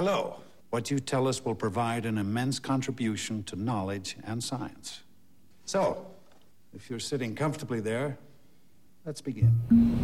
Hello. What you tell us will provide an immense contribution to knowledge and science. So, if you're sitting comfortably there, let's begin.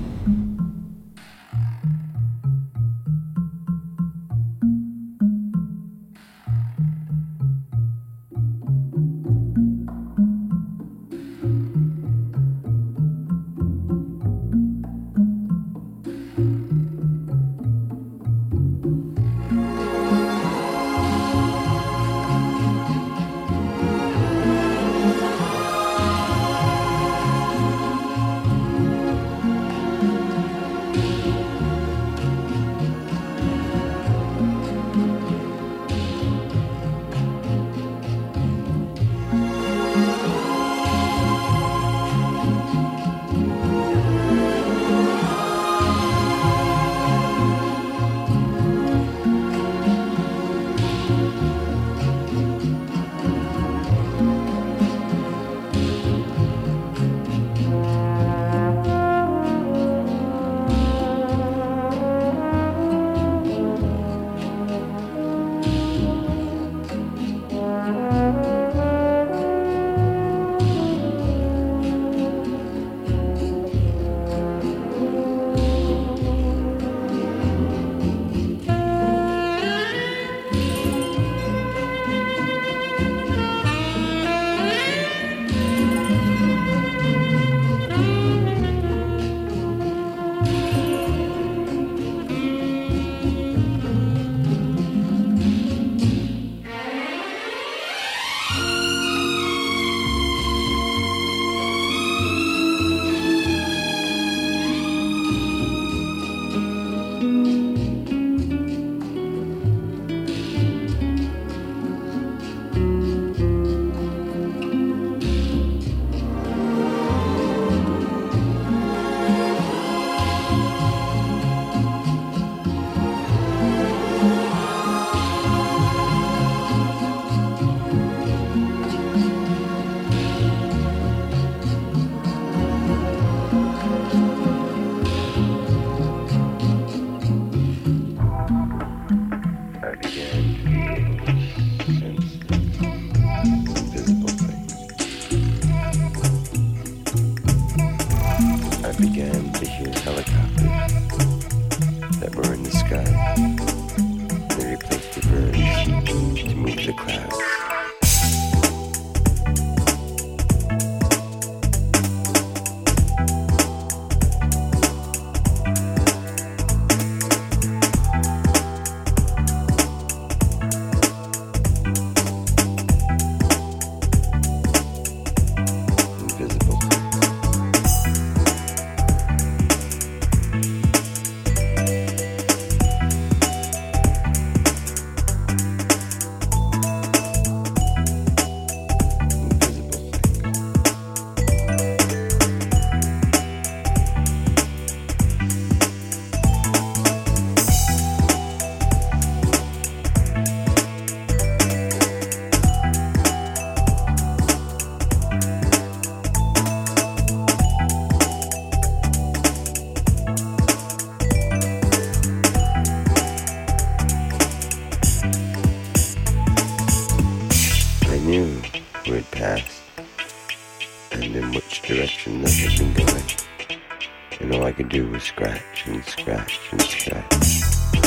Scratch and scratch and scratch,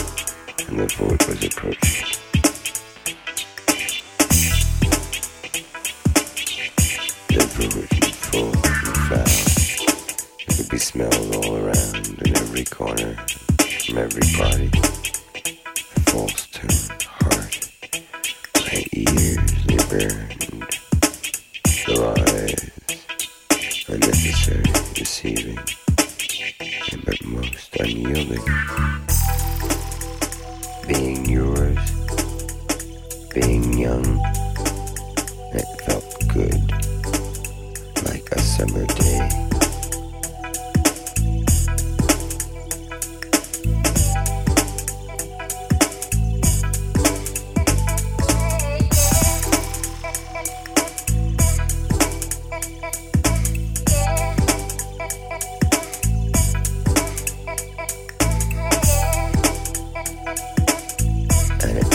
and the boat was approaching. The boat was full and foul. It could be smelled all around, in every corner, from every party. A false tone, heart, my ears, they burned. The lies, unnecessary, deceiving. But most unyielding. Being yours, being young, it felt good, like a summer day. And it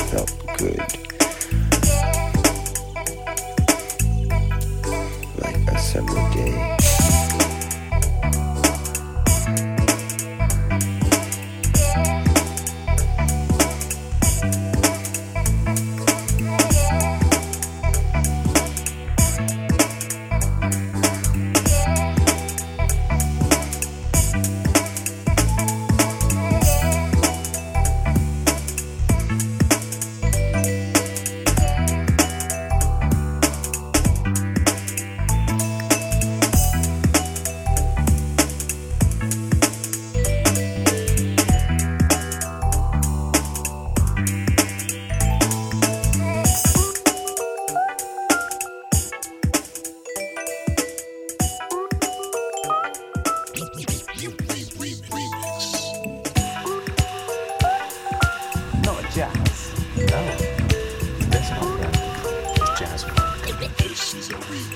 Not jazz. No. That's not right. It's jazz funk. This is a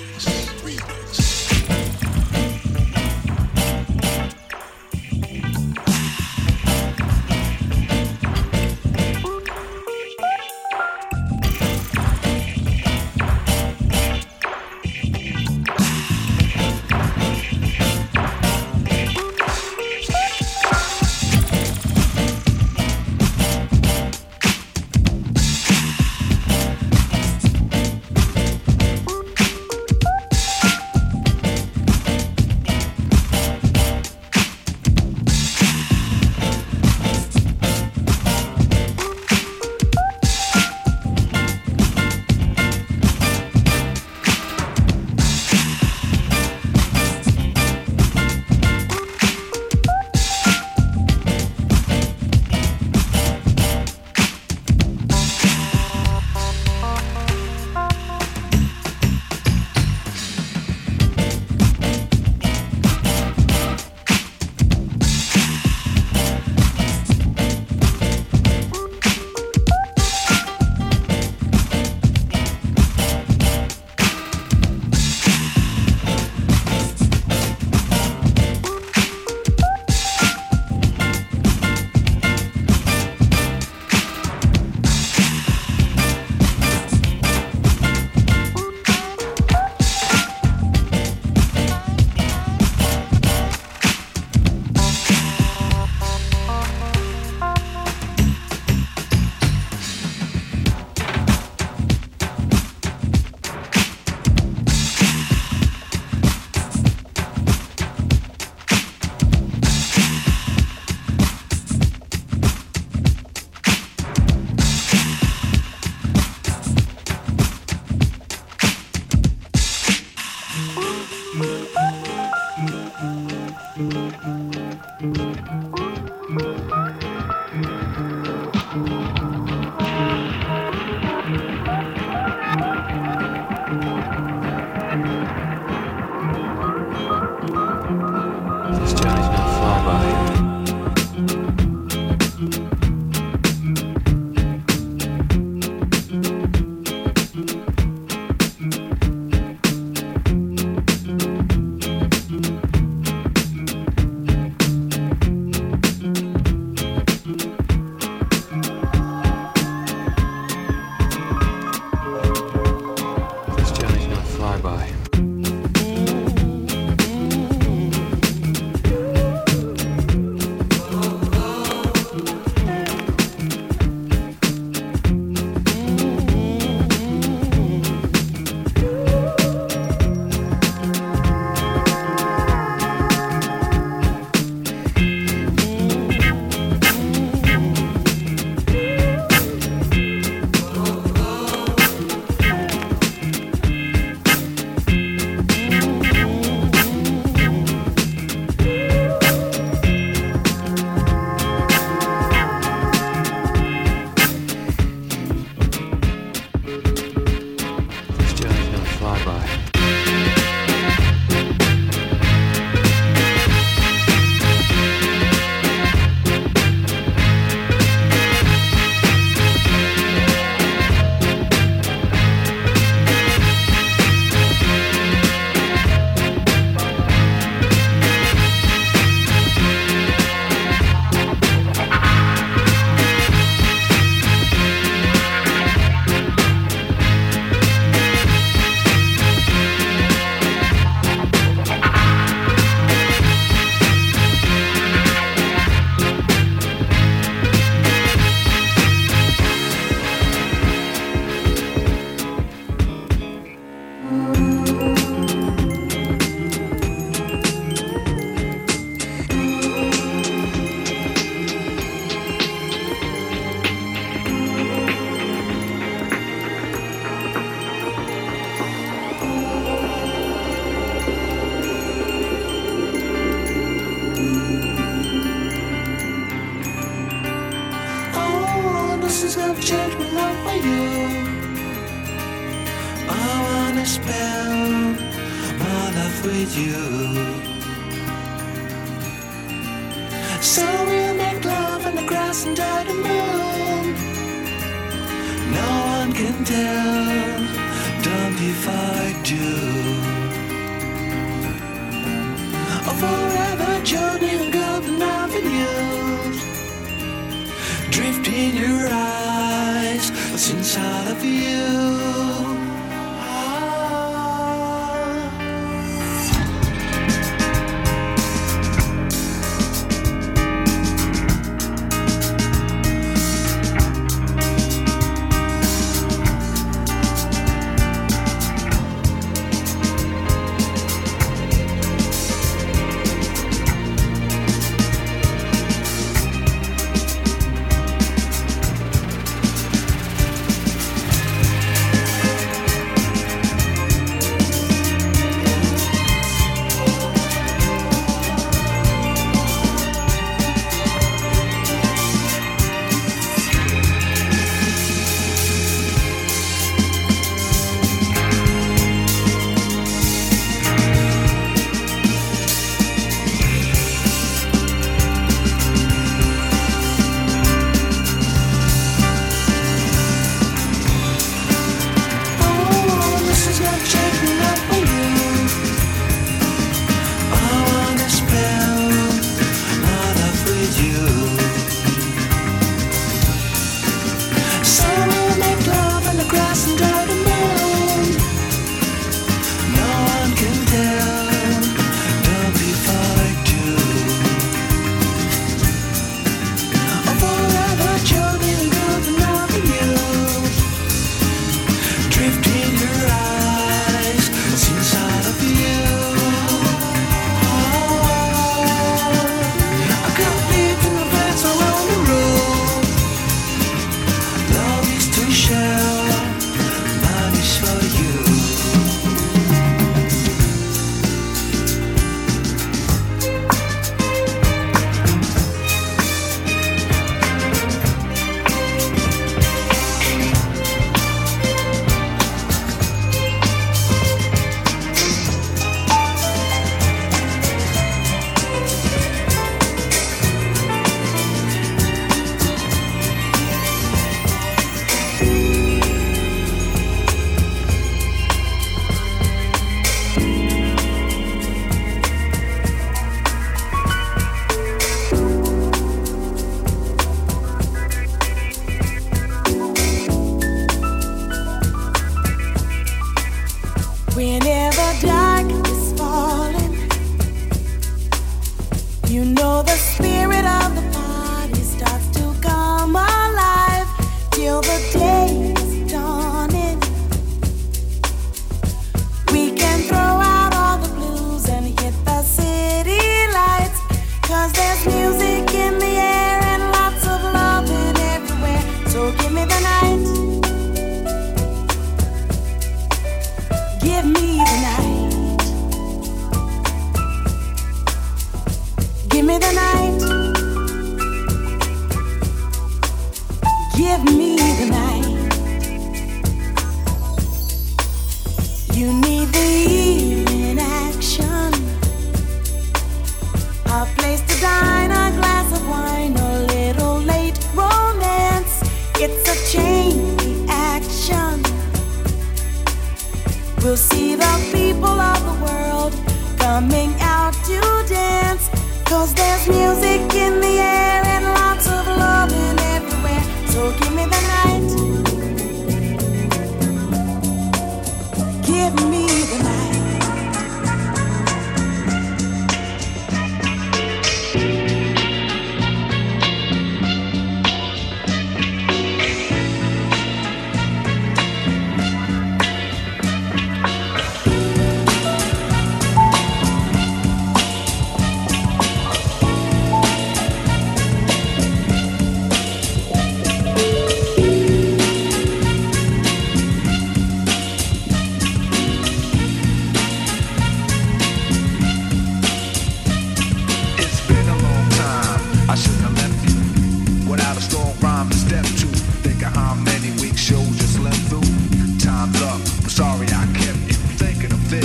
remix. spend my life with you. So we'll make love on the grass under the moon. No one can tell, don't if I do. A forever journey on Golden Avenue. Drift in your eyes, what's inside of you?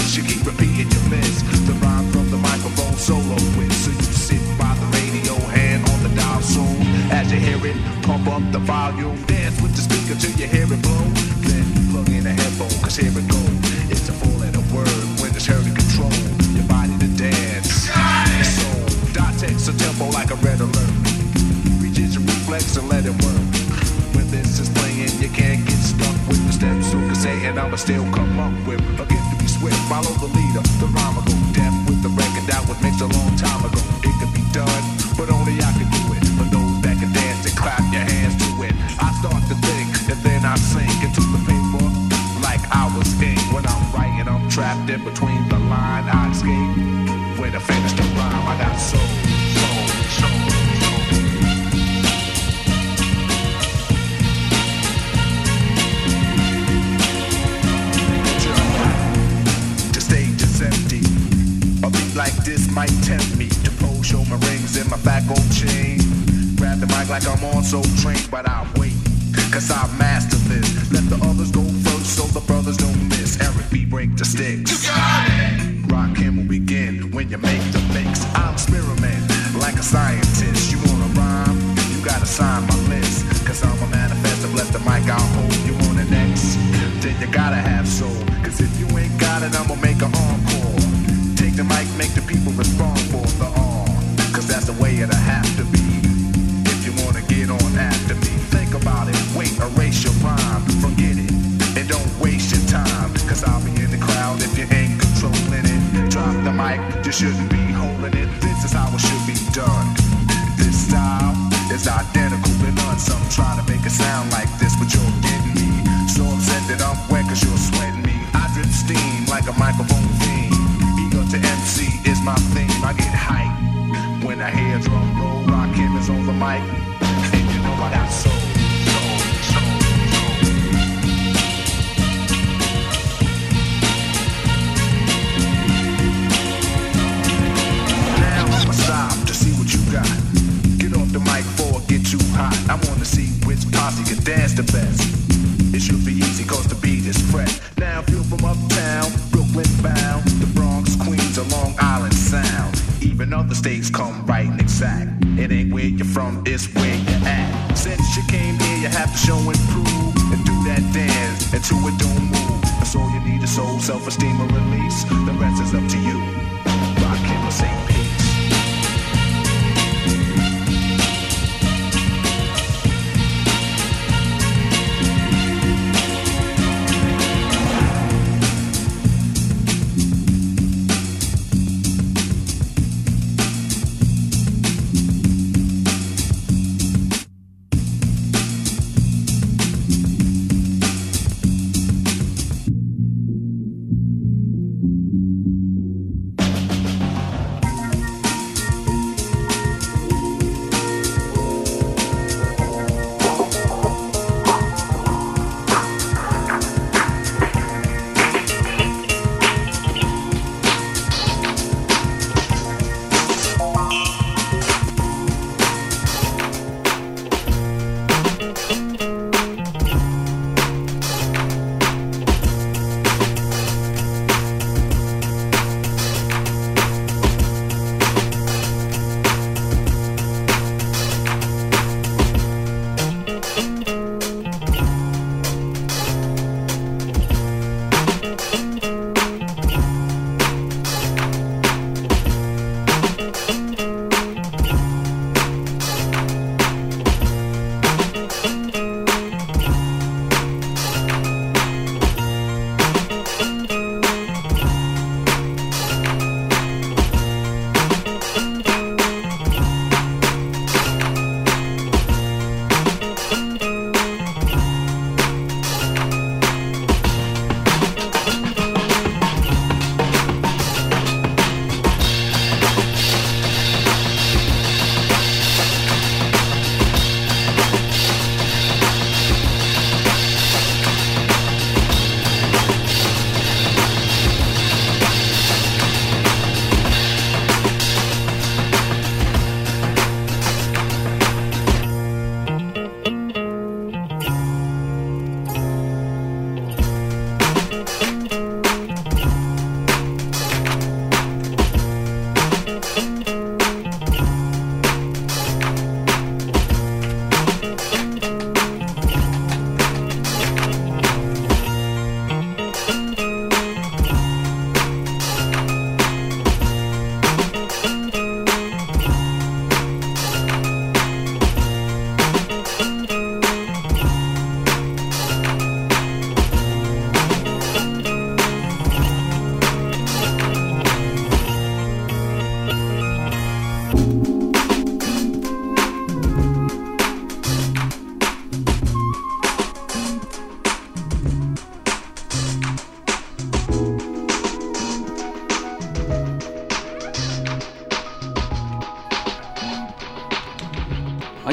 solo with. So you sit by the radio, hand pump up the volume. Dance with the speaker till you hear it blow. Then plug in a headphone, cause here it goes. It's a four-letter word when it's heard to control your body to dance. So, dot text a tempo like a red alert. Reach your reflex and let it work. When this is playing, you can't get stuck with the steps. So can say, and I'ma still come up with a gift to be swift. Follow the leader, the rhyme will go deaf with the record that was mixed a long time ago. It could be done, but only I can do it. For those that can dance and clap your hands to it. I start to think, and then I sink into the paper like I was ink. When I'm writing, I'm trapped in between the line. I escape when I finish the rhyme. I got soul, soul, soul. Like this might tempt me to pose, show my rings and my back gold chain. Grab the mic like I'm on so trained, but I'll wait, cause I've mastered this. Let the others go first so the brothers don't miss. Eric B. break the sticks. You got it! Rock him will begin when you make the mix. I'll experiment like a scientist. You wanna rhyme? You gotta sign my list. Cause I'm a manifest, bless the mic, I'll hold you on the next. Then you gotta have soul, cause if you ain't got it, I'ma make an encore. The mic, make the people respond for the all. Cause that's the way it'll have to be. If you wanna get on after me, think about it, wait, erase your rhyme, forget it, and don't waste your time. Cause I'll be in the crowd if you ain't controlling it. Drop the mic, you shouldn't be holding it. This is how it should be done. This style is identical to none. Some try to make it sound like this, but you're getting me. So upset that I'm wet cause you're sweating me. I drip steam like a microphone fiend. To MC is my theme. I get hype when I hear drum roll. Rock him is on the mic, and you know I got soul, soul, soul, soul. Now I'ma stop to see what you got. Get off the mic before it get too hot. I wanna see which posse can dance the best. It should be easy cause the beat is fresh. Now if you're from uptown, Brooklyn bound, the Bronx, Queens, or Long Island Sound. Even other states come right and exact. It ain't where you're from, it's where you're at. Since you came here, you have to show and prove. And do that dance until it don't move. That's all you need is soul, self-esteem, or release. The rest is up to you. Rock him or say peace.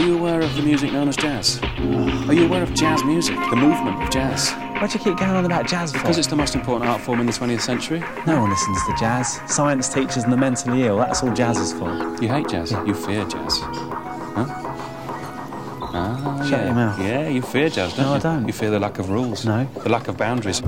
you aware of the music known as jazz? Are you aware of jazz music, the movement of jazz? Why'd you keep going on about jazz for? Because it's the most important art form in the 20th century. No one listens to jazz. Science teachers and the mentally ill, that's all jazz is for. You hate jazz. Yeah. You fear jazz. Huh? Ah, Shut your mouth. Yeah, you fear jazz, don't you? No, I don't. You fear the lack of rules. No. The lack of boundaries.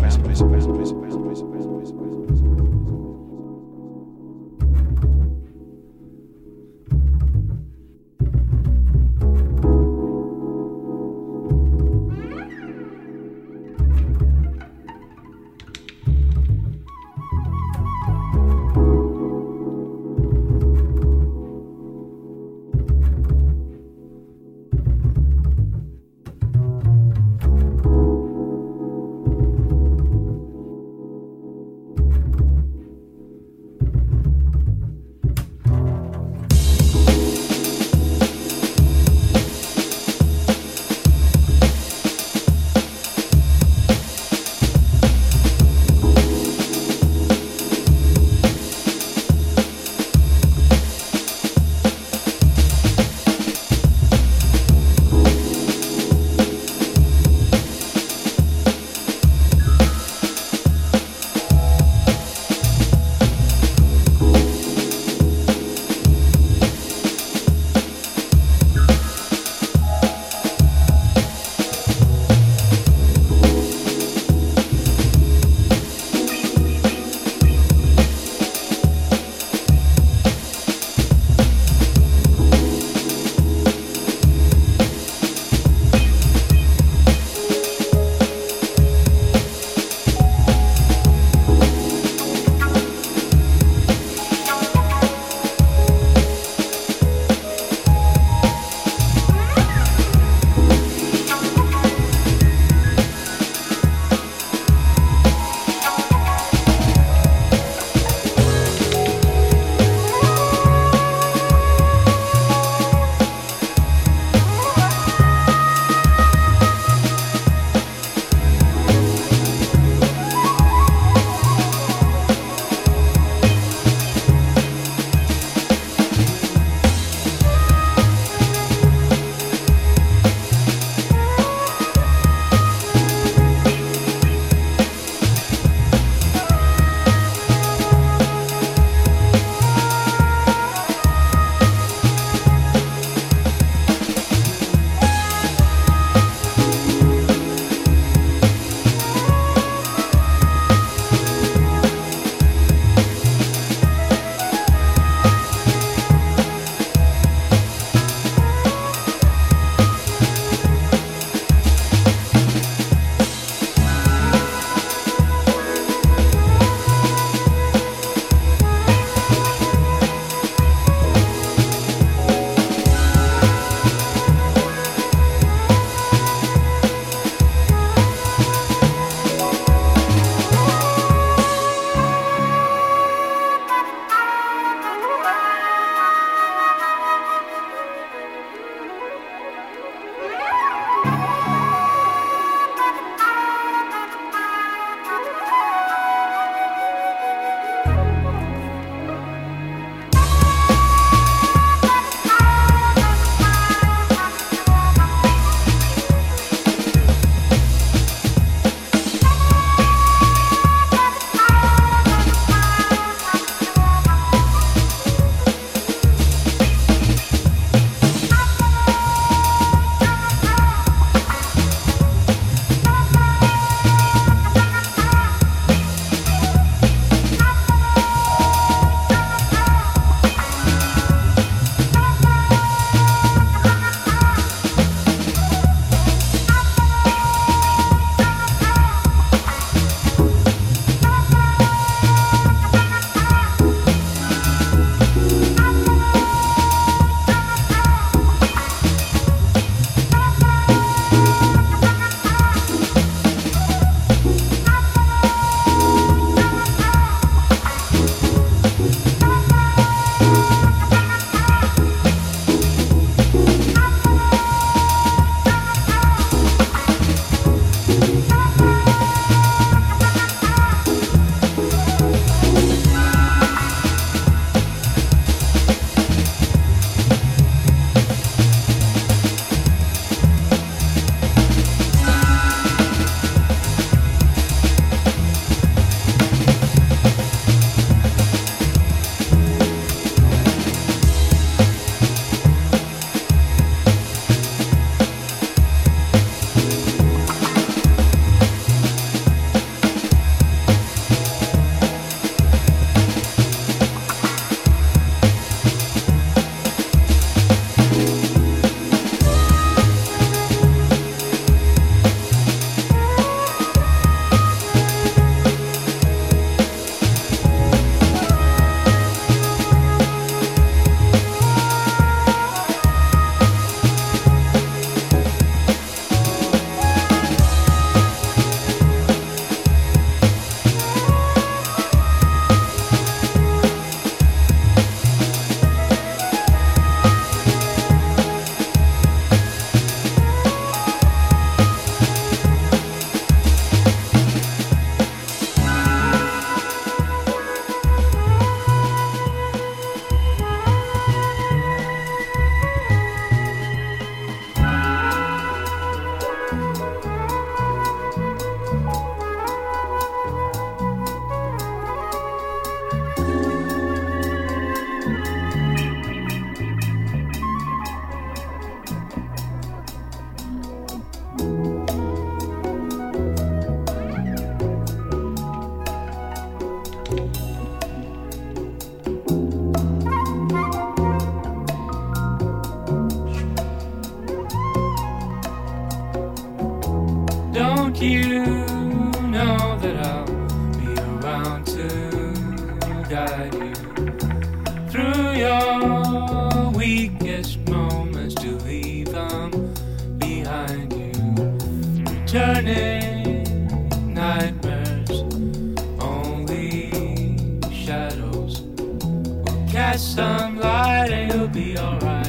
you know that I'll be around to guide you through your weakest moments, to leave them behind you. Returning nightmares, only shadows will cast some light and you'll be alright.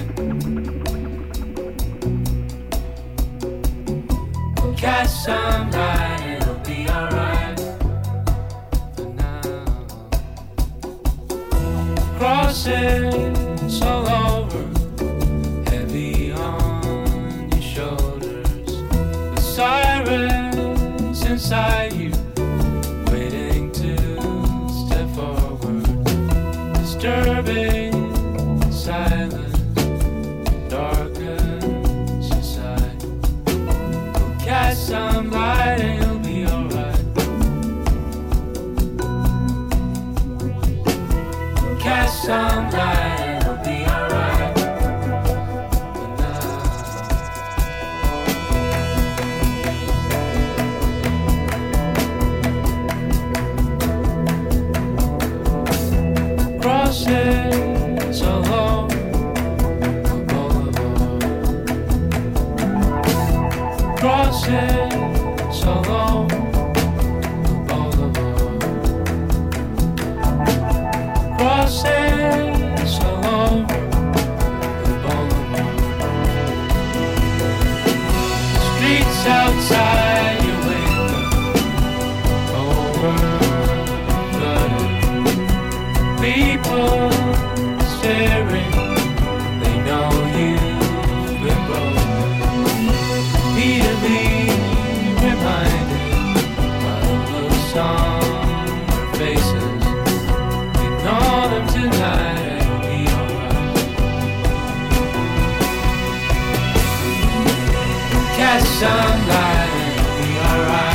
Cast some light and it'll be alright for now. Crosses all over, heavy on your shoulders. The sirens inside you, waiting to step forward. Disturbing silence, darkness inside. Cast some light and you'll be alright. Cast some light and it'll be alright for now. Crosses along the boulevard. Crosses along the boulevard. Crosses along the boulevard. Streets outside your window, overflooded. People staring, they know you've been broken. Repeatedly reminded by the looks on their faces. Ignore them tonight and it'll be alright. Catch some light and it'll be alright.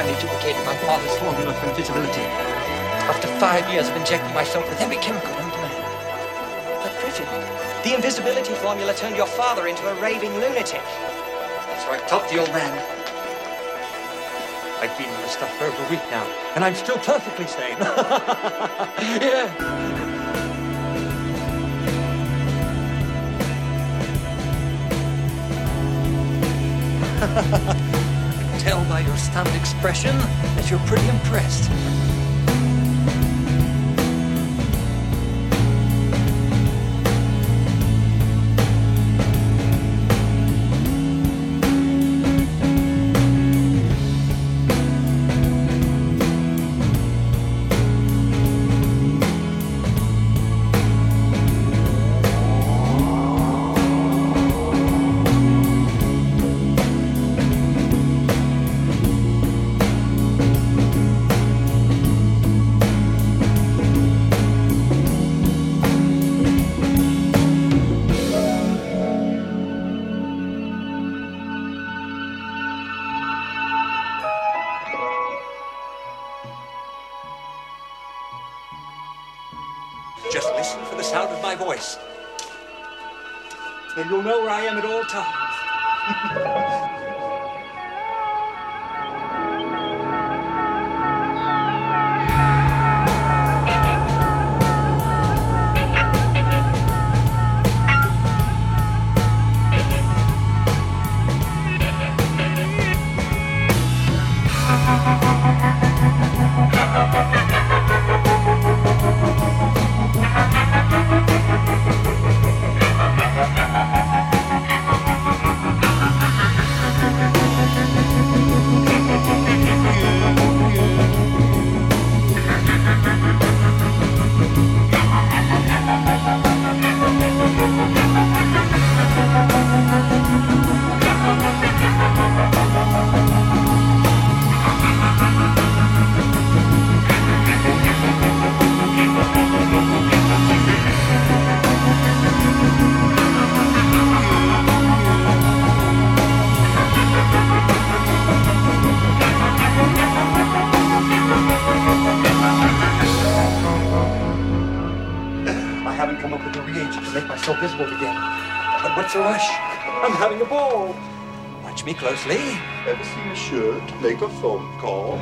finally duplicated my father's formula for invisibility. After 5 years of injecting myself with every chemical known to man. But Griffin, the invisibility formula turned your father into a raving lunatic. So I told the old man. I've been in this stuff for over a week now, and I'm still perfectly sane. Yeah. I can tell by your stunned expression that you're pretty impressed. Just listen for the sound of my voice. And you'll know where I am at all times. Visible again. But what's the rush? I'm having a ball. Watch me closely. Ever seen a shirt make a phone call?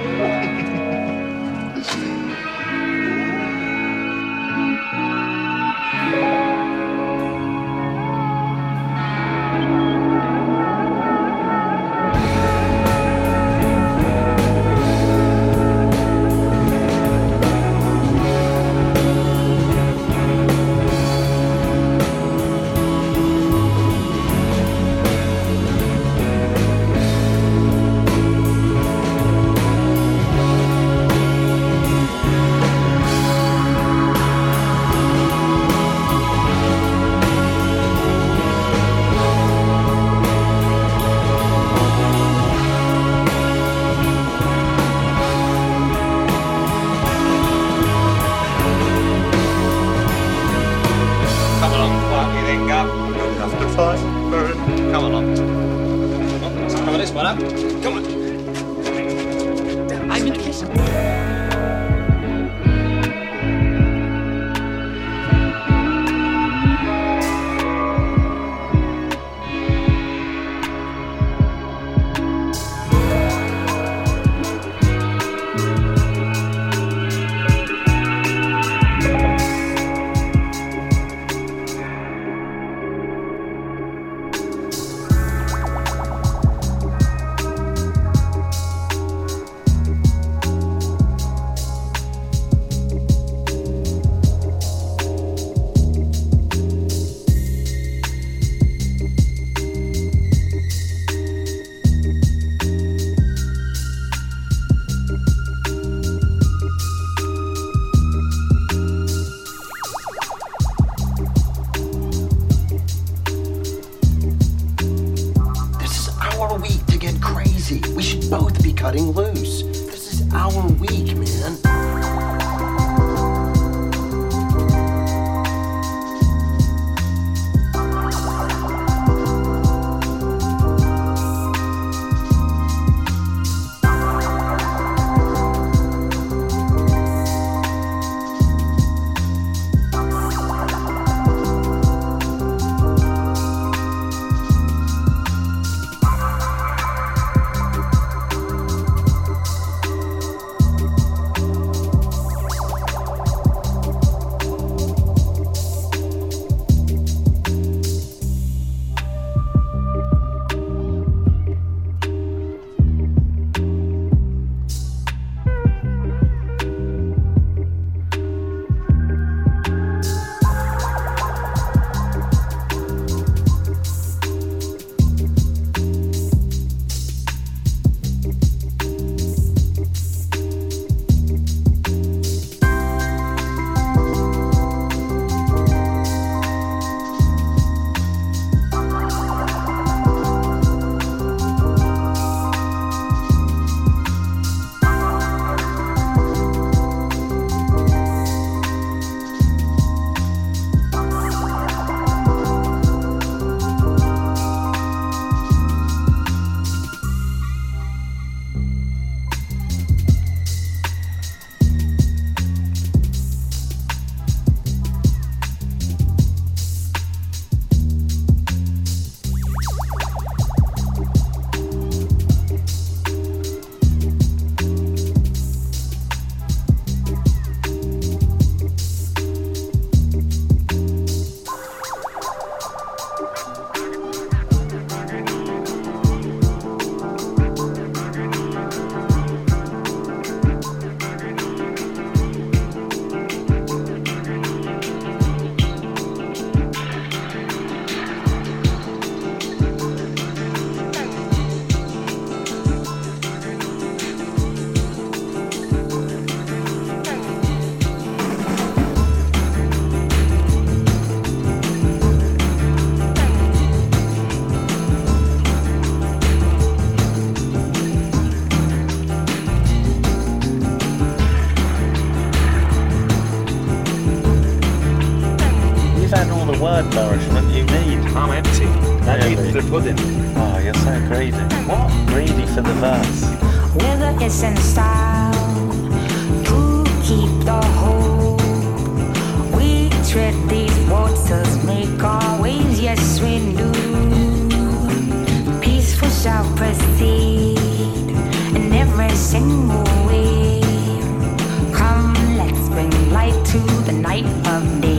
the word nourishment you need. I'm empty. That Really? eats the pudding. Oh, you're so greedy. What? Greedy for the verse. Whether it's in style to keep the hope, we tread these waters, make our waves, yes we do. Peaceful shall proceed in every single way. Come, let's bring light to the night of day.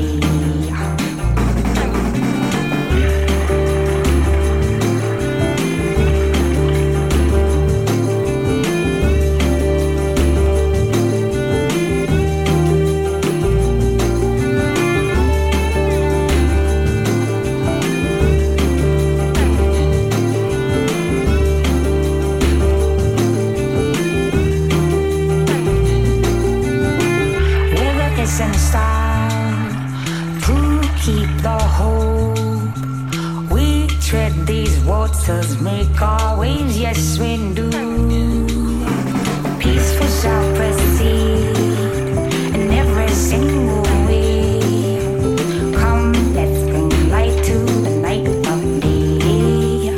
And style to keep the hope. We tread these waters, make our waves, yes we do. Peaceful shall proceed in every single way. Come, let's bring light to the night of day.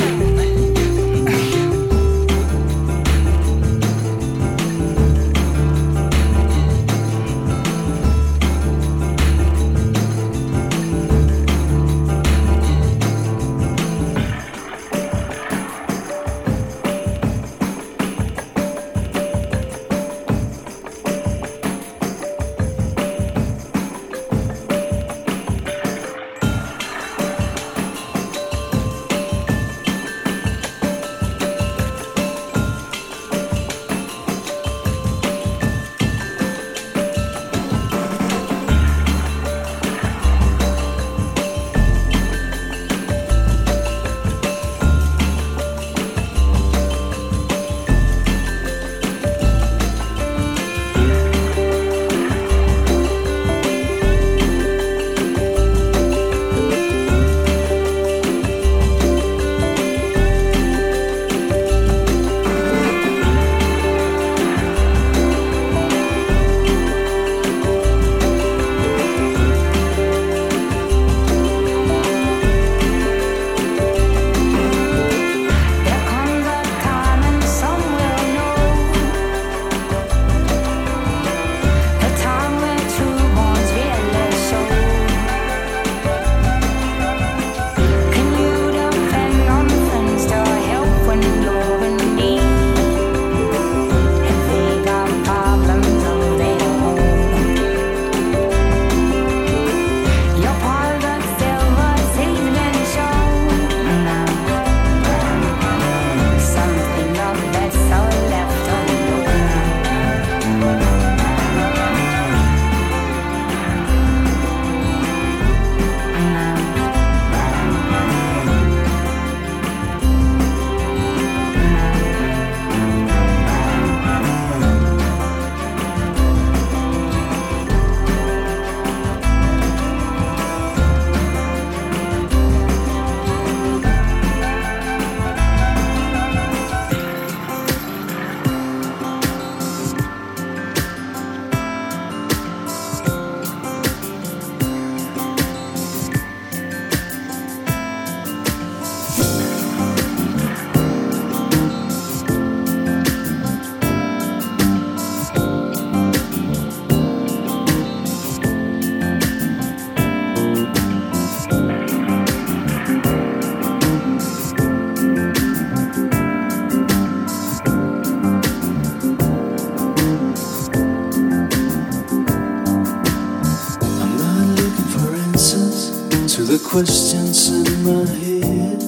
Questions in my head,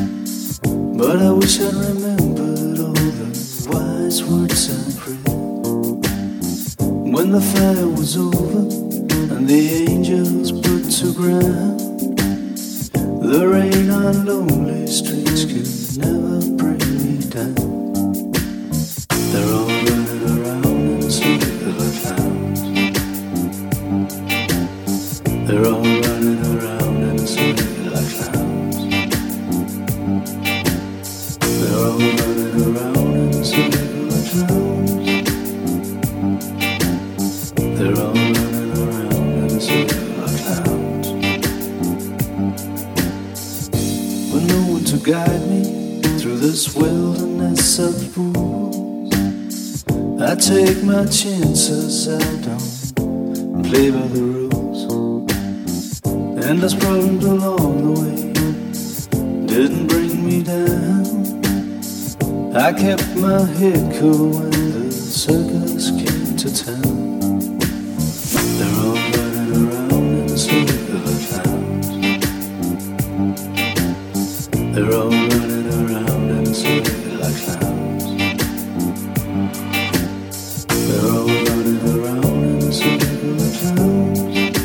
but I wish I'd remembered all the wise words I read. When the fire was over and the angels put to ground, the rain on lonely streets could never bring me down. They're all running around in circular clouds. They're all running around in circular clouds. They're all running around in circular clouds. They're all running around in circular clouds. guide me through this wilderness of fools. I take my chances, I don't play by the rules. And those problems along the way didn't bring me down. I kept my head cool when the circus came to town. They're all running around in circular clowns. They're all running around in circular clowns. They're all running around in circular clowns.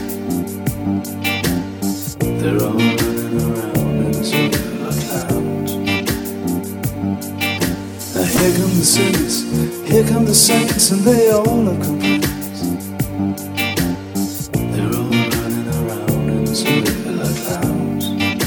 They're all running around in circular clowns. Now here come the sinners, here come the saints, and they all have complaints. They're all running around in circular clowns.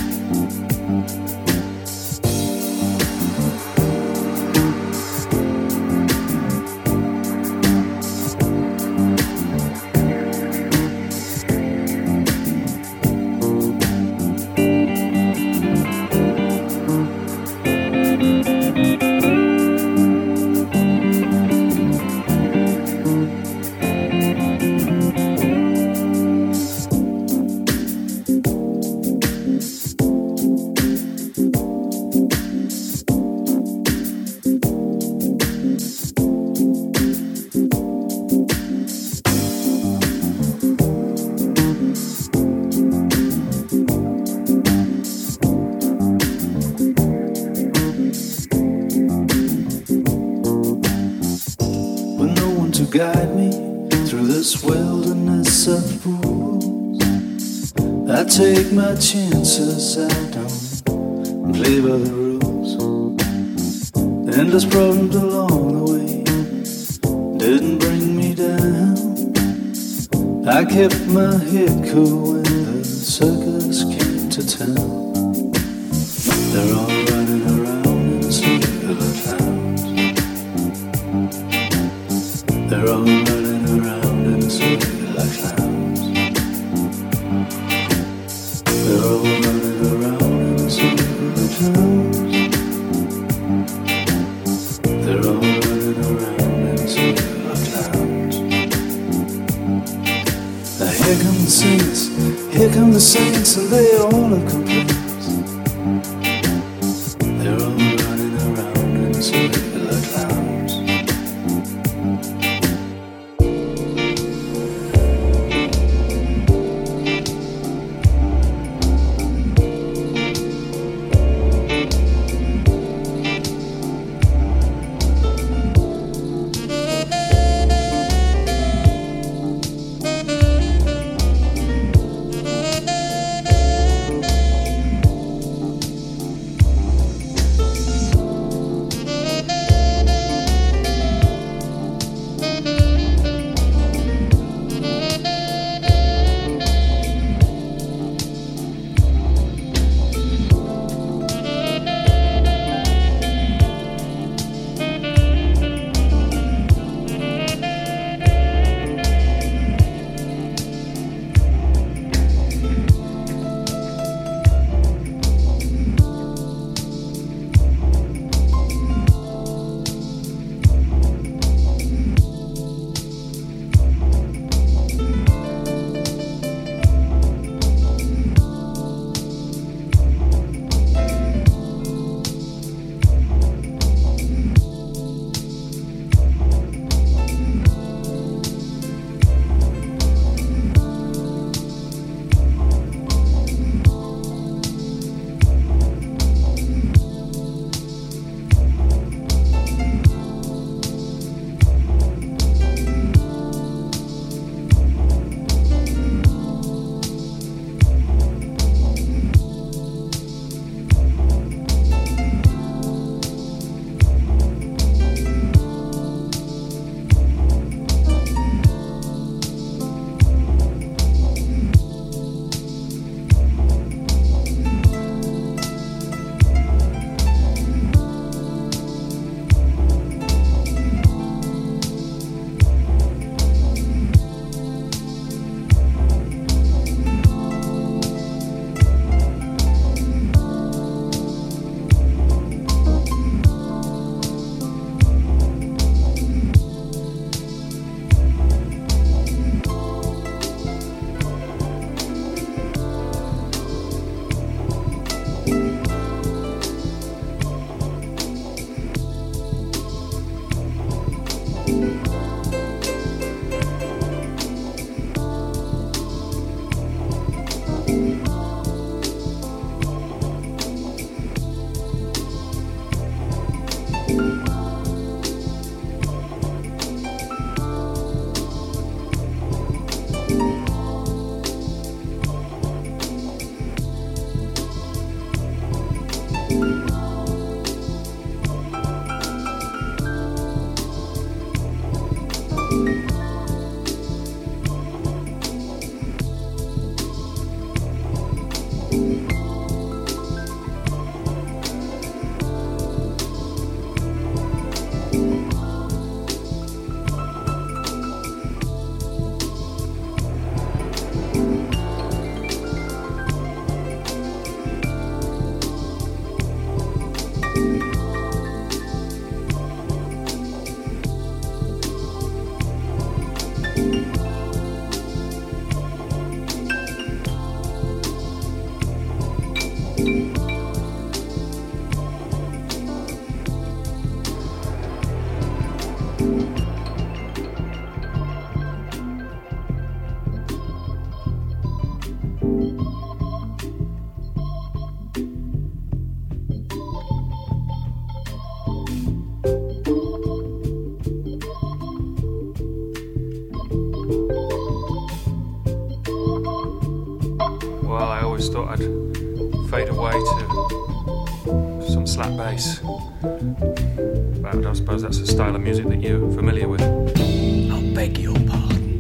Guide me through this wilderness of fools. I take my chances, I don't play by the rules. And those problems along the way didn't bring me down. I kept my head cool when the circus came to town. They're all running around in circular clowns. They're all running around in circular clowns. They're all running around in circular clowns. They're all running around in circular clowns. Now here come the saints, here come the saints, and they all have complaints. They're all running around in circular clowns. always thought I'd fade away to some slap bass. But I suppose that's a style of music that you're familiar with. I'll beg your pardon.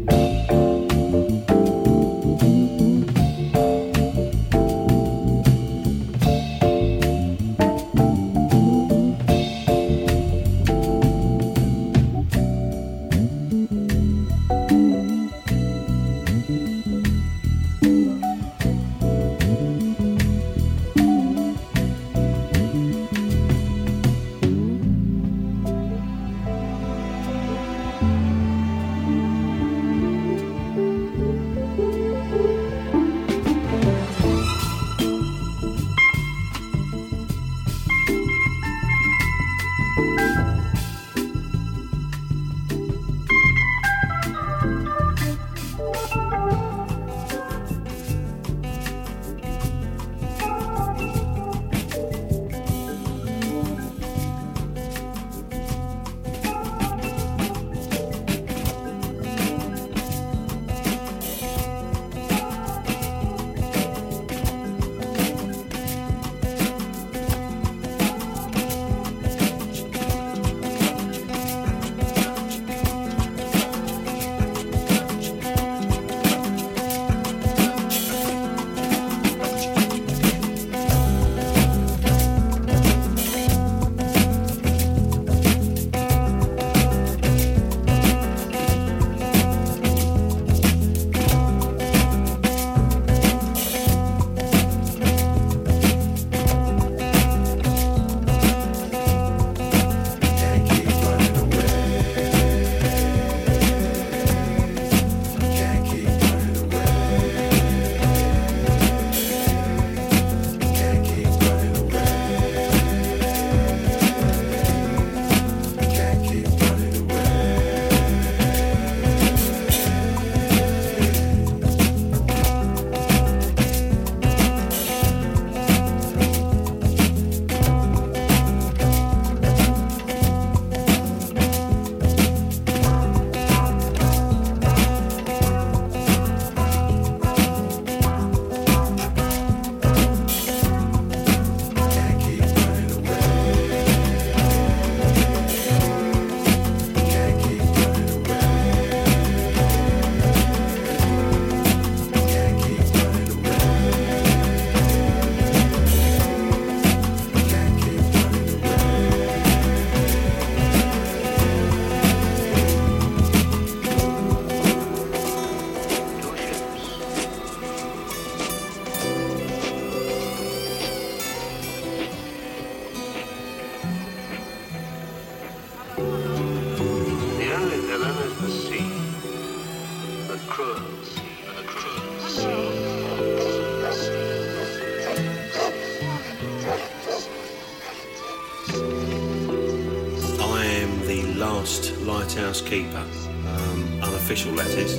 Lighthouse keeper, unofficial that is.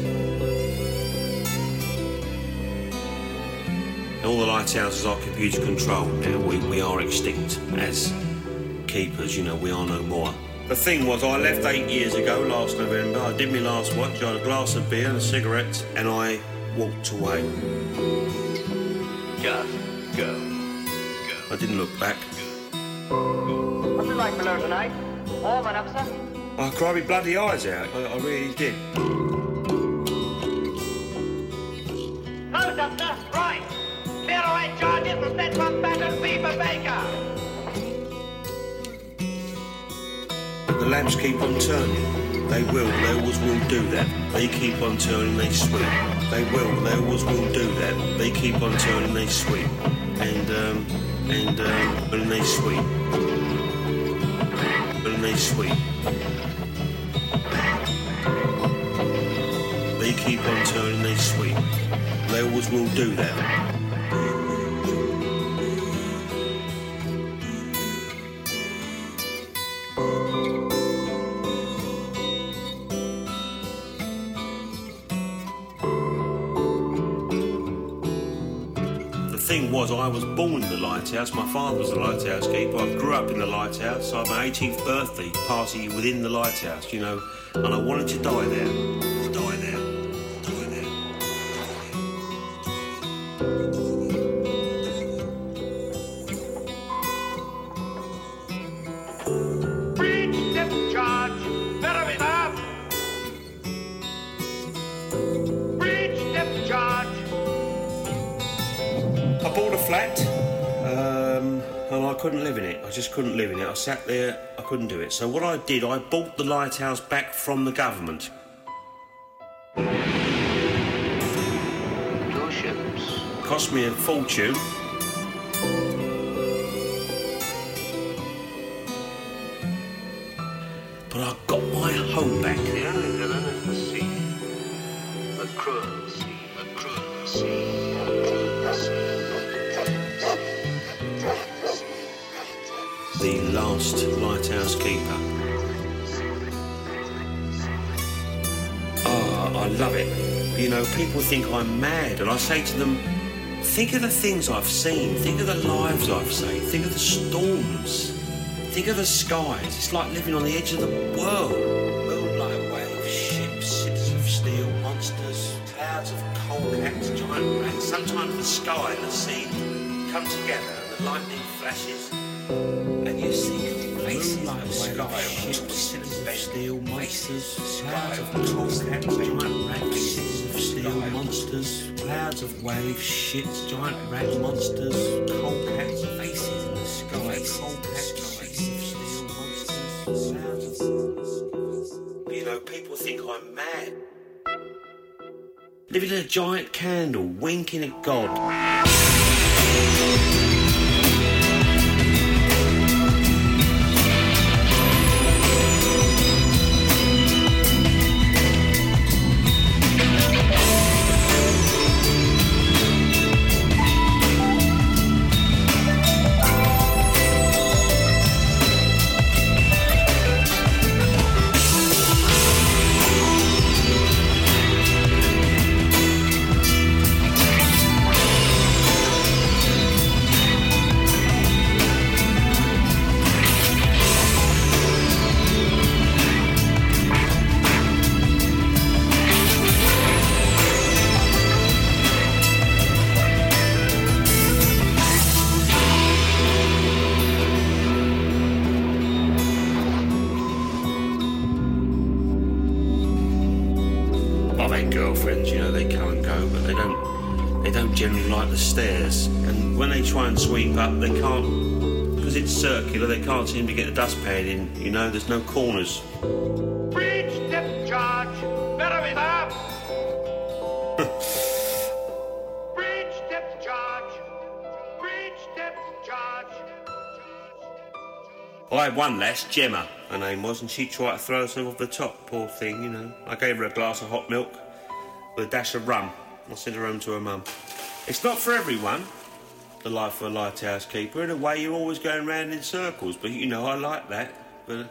All the lighthouses are computer controlled now. We are extinct as keepers, you know, we are no more. The thing was, I left 8 years ago, last November. I did my last watch, I had a glass of beer and a cigarette, and I walked away. Go. I didn't look back. What's it like below tonight? Warm enough, sir? I cried my bloody eyes out. I really did. Close up, sir. Right. Clear away charges and send one battered beaver baker. The lamps keep on turning. They always will do that. They keep on turning, they sweep. They always will do that. They keep on turning, they sweep. And they sweep. And they sweep. They keep on turning, they sweep. They always will do that. The thing was, I was born in the lighthouse. My father was a lighthouse keeper. I grew up in the lighthouse. So I had my 18th birthday party within the lighthouse, you know, and I wanted to die there. Die there. Die there. flat, and I couldn't live in it. I just couldn't live in it. I sat there, I couldn't do it. So what I did, I bought the lighthouse back from the government. Your ships. Cost me a fortune. But I got my home back. The only villain is the sea. A cruel sea. A cruel sea. The last lighthouse keeper. I love it. You know, people think I'm mad, and I say to them, think of the things I've seen, think of the lives I've saved, think of the storms, think of the skies. It's like living on the edge of the world. Moonlight waves, ships, cities of steel, monsters, clouds of coal cats, giant rats. Sometimes the sky and the sea come together and the lightning flashes, and you see faces in the sky, ships, cities of steel, monsters, clouds of coal cats, giant rats, cities of steel, monsters, clouds of waves, ships, giant rat monsters, coal cats, faces in the sky, coal cats, faces of steel, monsters, clouds of... You know, people think I'm mad. Living in a giant candle, winking at God. Girlfriends, you know, they come and go, but they don't generally like the stairs. And when they try and sweep up, they can't, because it's circular, they can't seem to get the dustpan in, you know, there's no corners. Breach depth charge. Better with up. Breach depth charge. Breach depth charge. I had one lass, Gemma, her name was, and she tried to throw herself off the top, poor thing, you know. I gave her a glass of hot milk with a dash of rum. I sent her home to her mum. It's not for everyone, the life of a lighthouse keeper. In a way, you're always going round in circles, but, you know, I like that. But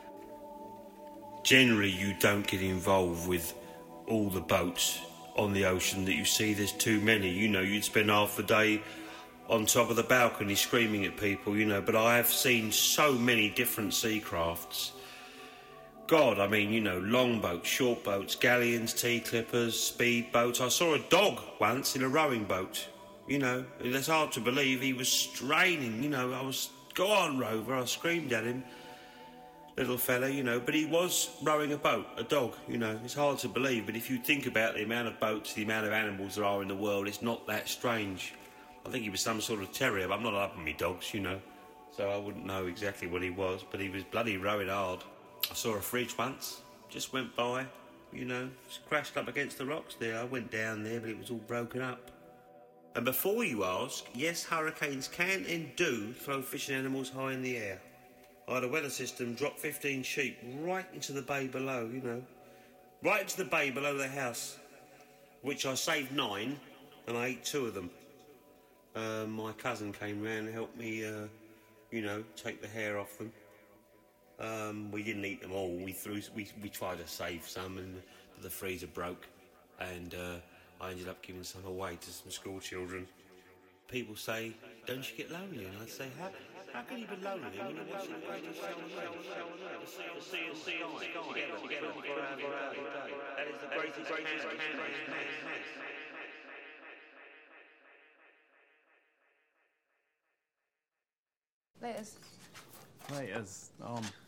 generally, you don't get involved with all the boats on the ocean that you see. There's too many. You know, you'd spend half the day on top of the balcony screaming at people, you know, but I have seen so many different sea crafts. God, I mean, you know, long boats, short boats, galleons, tea-clippers, speed boats. I saw a dog once in a rowing boat, you know. It's hard to believe. He was straining, you know. I was, go on, Rover, I screamed at him. Little fella, you know, but he was rowing a boat, a dog, you know. It's hard to believe, but if you think about the amount of boats, the amount of animals there are in the world, it's not that strange. I think he was some sort of terrier, but I'm not up on me dogs, you know. So I wouldn't know exactly what he was, but he was bloody rowing hard. I saw a fridge once, just went by, you know, just crashed up against the rocks there. I went down there, but it was all broken up. And before you ask, yes, hurricanes can and do throw fishing animals high in the air. I had a weather system drop 15 sheep right into the bay below, you know. Right into the bay below the house, which I saved 9, and I ate 2 of them. My cousin came round and helped me, you know, take the hair off them. We didn't eat them all. We tried to save some, and the freezer broke, and I ended up giving some away to some school children. People say, "Don't you get lonely?" And I say, "How can you be lonely when you're watching the greatest show on earth? The sea and sky together forever and a day. That is the greatest can. Laters. Laters.